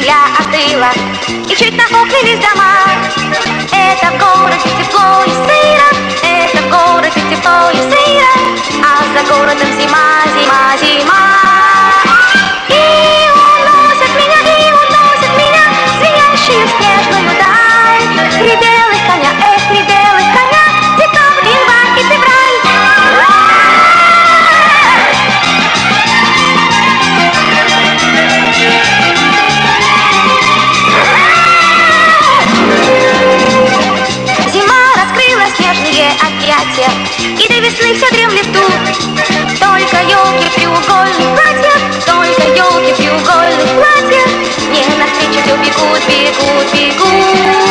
земля остыла, и чуть нахохлились дома. Это в городе тепло и сыро, это в городе тепло и сыро, а за городом зима, зима, зима. И уносят меня в звенящую снежную даль. Три белых коня, три белых коня, декабрь, январь и февраль. Зима раскрыла снежные объятия, и до весны все дремлет тут. Только елки в треугольных платьях, только елки в треугольных платьях, мне навстречу все бегут, бегут, бегут.